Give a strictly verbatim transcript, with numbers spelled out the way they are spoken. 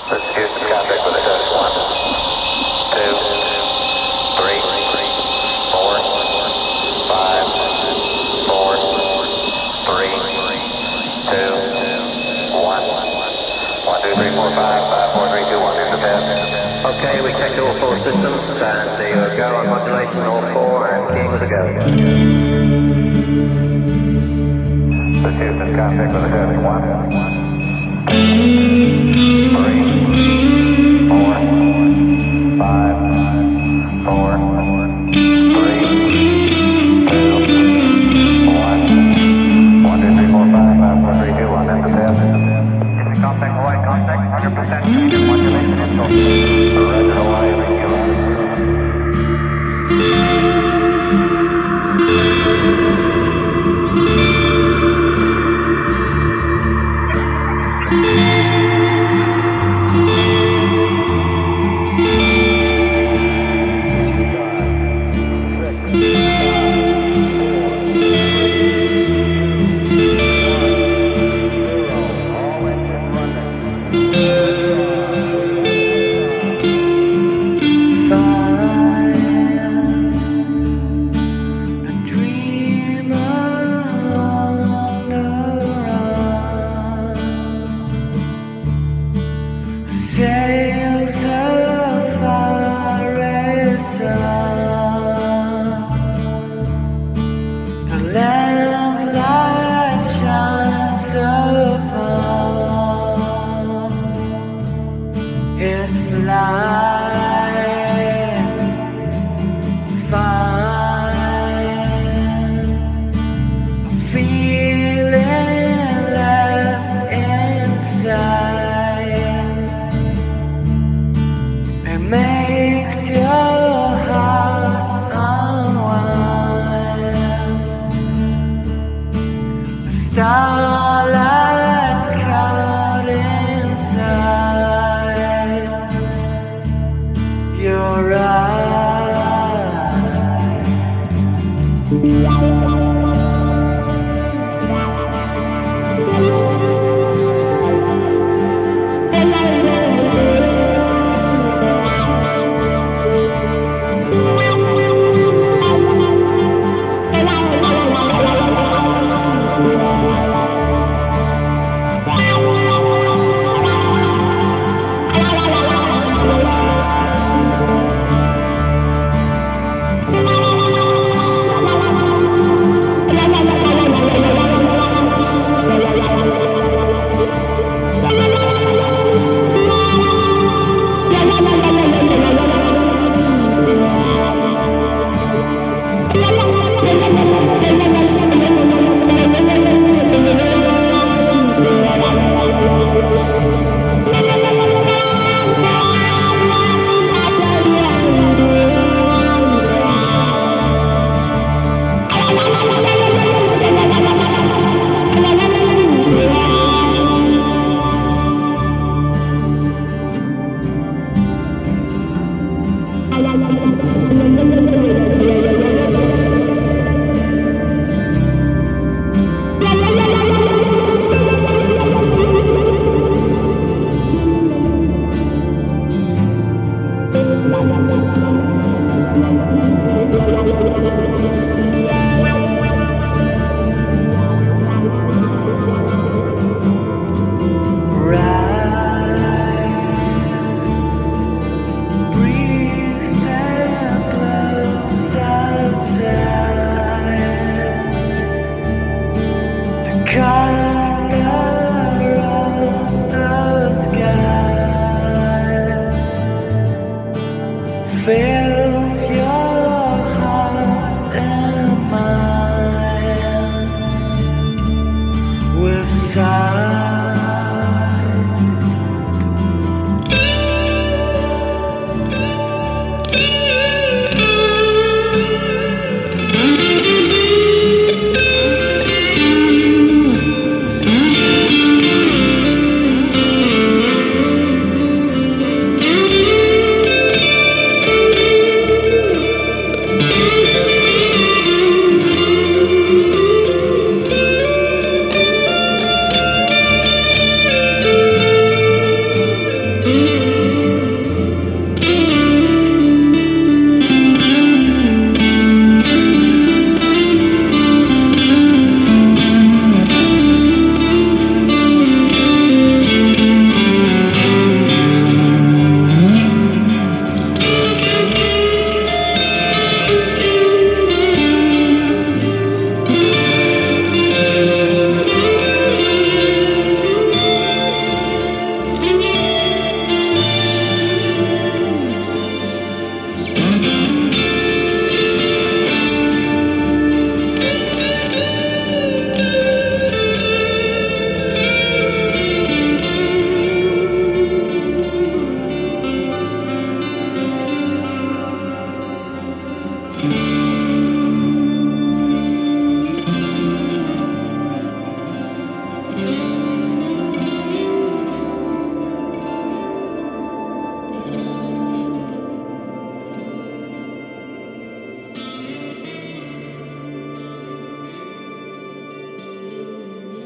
Let's do some contact with the host. One, two, three, four, five, four, three, two, one. One, two, three, four, five, five, four, three, two, one. Here's the test. Okay, we checked all four systems and the uh, go on modulation, all four, and keying with a go. Let's do some contact with the host. One, three, four, five, four, three, two, one. One, two, three, four, five, five, four, three, two, one. That's the test. Is the contact Hawaii contact? one hundred percent modulation install. Roger Hawaii, thank you. Sails so far the lamplight shines upon his flying fine. I'm feeling left inside. It makes your heart unwind. The starlight's caught inside your eyes. God.